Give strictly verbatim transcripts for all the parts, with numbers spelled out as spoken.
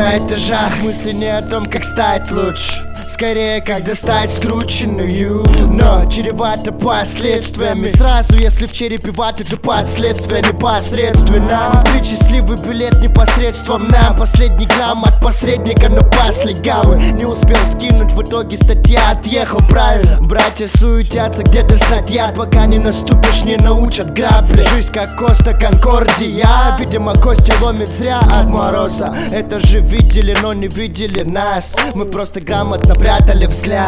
на этажах. Мысли не о том, как стать лучше, скорее, как достать скрученную, но чревато последствиями. Сразу, если в черепе ваты, то последствия непосредственно. Купить счастливый билет непосредством нам. Последний грамм от посредника, но пас легавый. Не успел скинуть, в итоге статья отъехал правильно. Братья суетятся, где достать яд, пока не наступишь, не научат грабли. Жизнь как Коста Конкордия, видимо, кости ломит зря от мороза. Это же видели, но не видели нас. Мы просто грамотно прятали взгляд.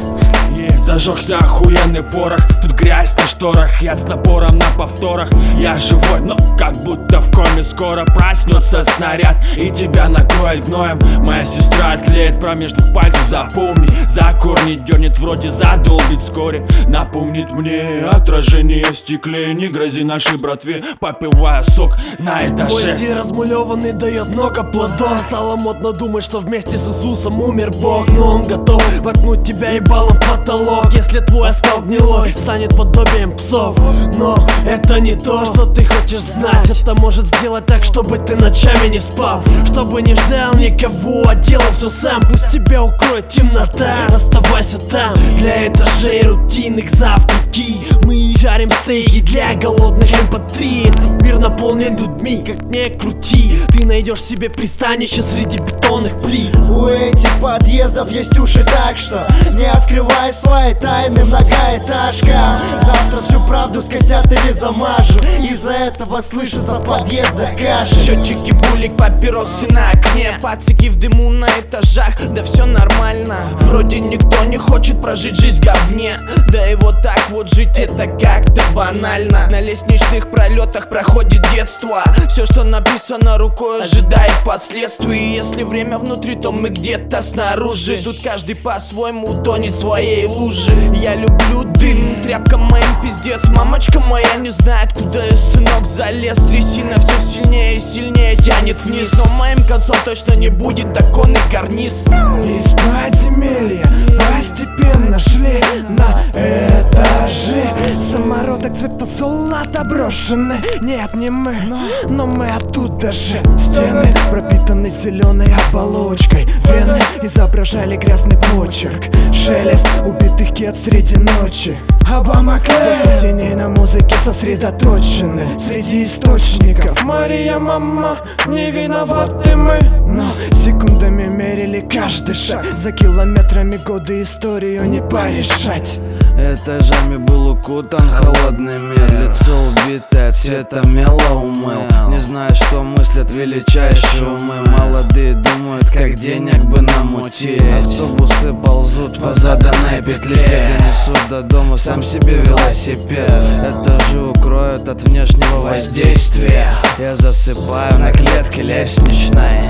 Зажегся охуенный порох, тут грязь на шторах, я с напором на повторах. Я живой, но как будто в коме, скоро проснется снаряд и тебя накроет гноем. Моя сестра тлеет промеж двух пальцев, запомни. За корни дернет, вроде задолбит вскоре. Напомнит мне отражение в стекле. Не грози нашей братве, попивая сок на этаже. Мой стиль размалеванный дает много плодов. Стало модно думать, что вместе с Иисусом умер Бог, но он готов воткнуть тебя ебалом в потолок. Если твой оскал гнилой станет подобием псов. Но это не то, что ты хочешь знать. Это может сделать так, чтобы ты ночами не спал, чтобы не ждал никого, а делал все сам. Пусть тебя укроет темнота, оставайся там. Для этажей рутинных завтраки мы жарим стейки для голодных эм пэ три. Этот мир наполнен людьми, как ни крути. Ты найдешь себе пристанище среди бетонных плит. У этих подъездов есть уши, так что не открывай свои тайны, многоэтажка. Завтра всю правду скостят или замажу. Из-за этого слышится в подъездах каши. Счетчики булик, папиросы на окне, пацики в дыму на этажах. Да все нормально, вроде никто не хочет прожить жизнь в говне. Да и вот так вот жить это как-то банально. На лестничных пролетах проходит детство. Все, что написано рукой, ожидает последствий. Если время внутри, то мы где-то снаружи. Тут каждый по-своему утонет в своей луже. Я люблю дым, тряпка моим пиздец. Мамочка моя не знает, куда ее сынок залез. Трясина все сильнее и сильнее тянет вниз, но моим концом точно не будет законный карниз. Из подземелья постепенно шли на этажи. Самородок цвета золота брошены. Нет, не мы, но мы оттуда же. Стены пропитаны зеленой оболочкой. Вены изображали грязный почерк. Шелест убитых кет среди ночи. Обама Клэр теней на музыке сосредоточены. Среди источников Мария, мама, не виноваты мы. Но секундами мерили каждый шаг. За километрами годы историю не порешать. Этажами был укутан холодный мир. Лицо убитое цвета мела умыл. Не знаю, что мыслят величайшие умы. Молодые думают, как денег бы намутить. Автобусы ползут по заданной петле. Донесут до дома сам себе велосипед. Этажи укроют от внешнего воздействия. Я засыпаю на клетке лестничной.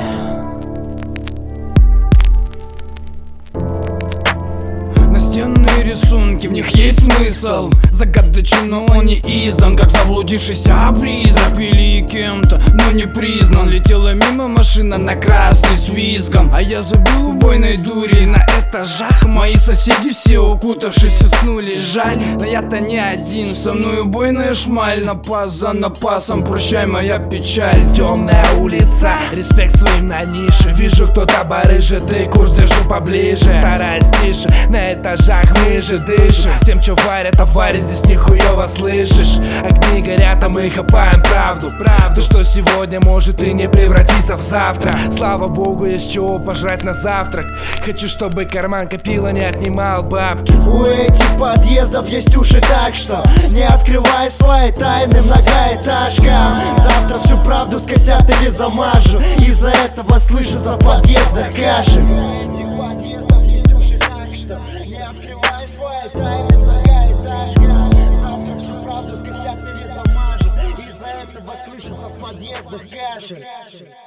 Настенные рисунки, в них есть смысл. Загадочен, но он не издан, как заблудившийся призрак. Или кем-то, но не признан. Летела мимо машина на красный с визгом, а я забыл убойной дури. На этажах мои соседи все укутавшись уснули. Жаль, но я-то не один, со мной убойная шмаль. Напас за напасом, прощай моя печаль. Темная улица, респект своим на нише. Вижу, кто-то барыжит, и курс держу поближе. Стараюсь тише, на этажах мы же дышим. Тем, что варят, а варят здесь нихуево, слышишь? Огни горят, а мы хапаем правду. Правду, что сегодня может и не превратиться в завтра. Слава богу, есть чего пожрать на завтрак. Хочу, чтобы карман копила не отнимал бабки. У этих подъездов есть уши, так что не открывай свои тайны, многоэтажка. Завтра всю правду скостят или замажу. Из-за этого слышится в подъездах каши. У этих подъездов есть уши, так что не открывай свои тайны, многоэтажка. Завтра всю правду скостят или замажут. Из-за этого слышится в подъездах каши.